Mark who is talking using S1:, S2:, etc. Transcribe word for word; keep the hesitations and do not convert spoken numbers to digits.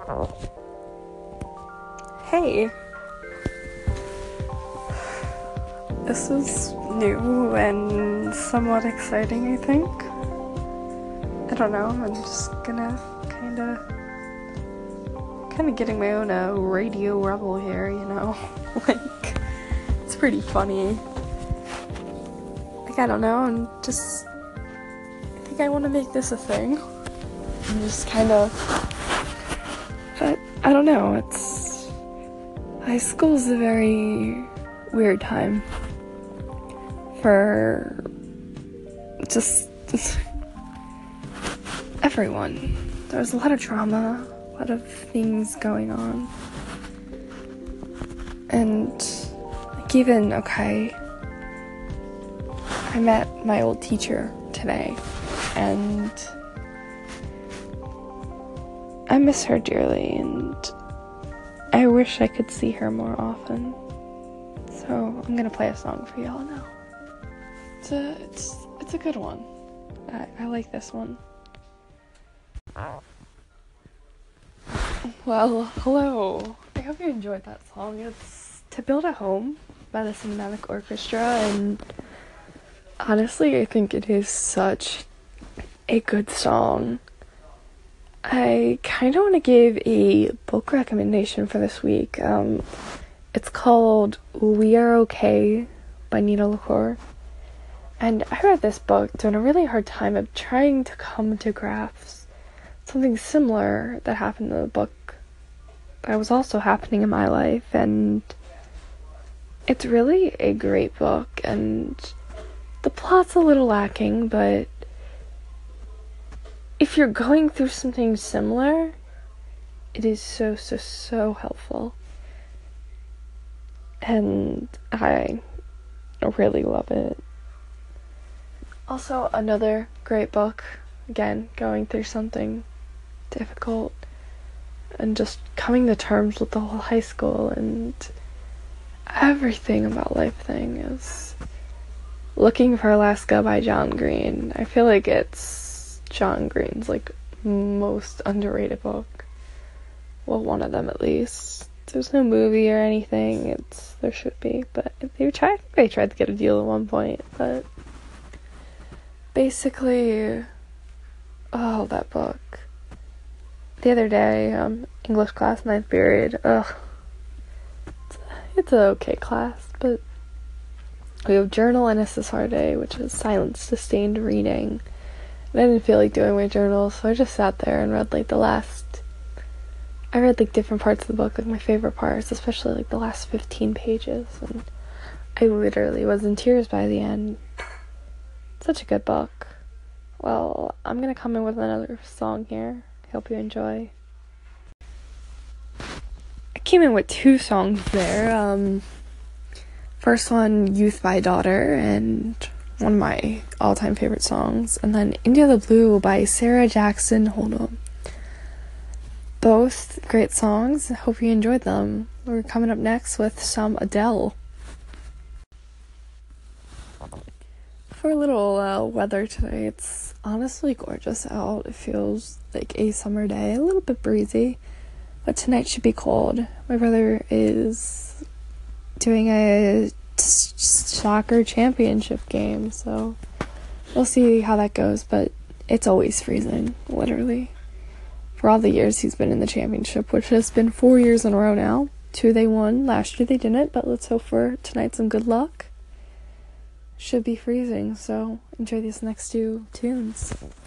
S1: Hey. This is new and somewhat exciting, I think. I don't know, I'm just gonna kinda kinda getting my own uh, radio rebel here, you know? Like, it's pretty funny. Like, I don't know, I'm just, I think I want to make this a thing. I'm just kinda, but I don't know, it's, high school's a very weird time for just everyone. There's a lot of drama, a lot of things going on. And, like, even, okay, I met my old teacher today, and I miss her dearly, and I wish I could see her more often. So, I'm gonna play a song for y'all now. It's a, it's, it's a good one. I, I like this one. Well, hello. I hope you enjoyed that song. It's To Build a Home by the Cinematic Orchestra, and honestly, I think it is such a good song. I kind of want to give a book recommendation for this week. Um, it's called We Are Okay by Nina LaCour. And I read this book during a really hard time of trying to come to grasp something similar that happened in the book that was also happening in my life. And it's really a great book, and the plot's a little lacking, but if you're going through something similar, it is so, so, so helpful. And I really love it. Also, another great book, again, going through something difficult and just coming to terms with the whole high school and everything about life thing, is Looking for Alaska by John Green. I feel like it's John Green's, like, most underrated book. Well, one of them at least. There's no movie or anything. It's there should be, but they tried. They tried to get a deal at one point, but basically, oh, that book. The other day, um, English class, ninth period. Ugh, it's, it's an okay class, but we have journal and S S R day, which is silent sustained reading. And I didn't feel like doing my journal, so I just sat there and read, like, the last, I read, like, different parts of the book, like, my favorite parts, especially, like, the last fifteen pages, and I literally was in tears by the end. Such a good book. Well, I'm gonna come in with another song here. I hope you enjoy. I came in with two songs there. Um, first one, Youth by Daughter, and one of my all-time favorite songs, and then India the Blue by Sarah Jackson Holden. Both great songs. I hope you enjoyed them. We're coming up next with some Adele. For a little uh, weather today, it's honestly gorgeous out. It feels like a summer day, a little bit breezy, but tonight should be cold. My brother is doing a soccer championship game, so we'll see how that goes, but it's always freezing, literally. For all the years he's been in the championship, which has been four years in a row now. Two they won, last year they didn't, but let's hope for tonight some good luck. Should be freezing, so enjoy these next two tunes.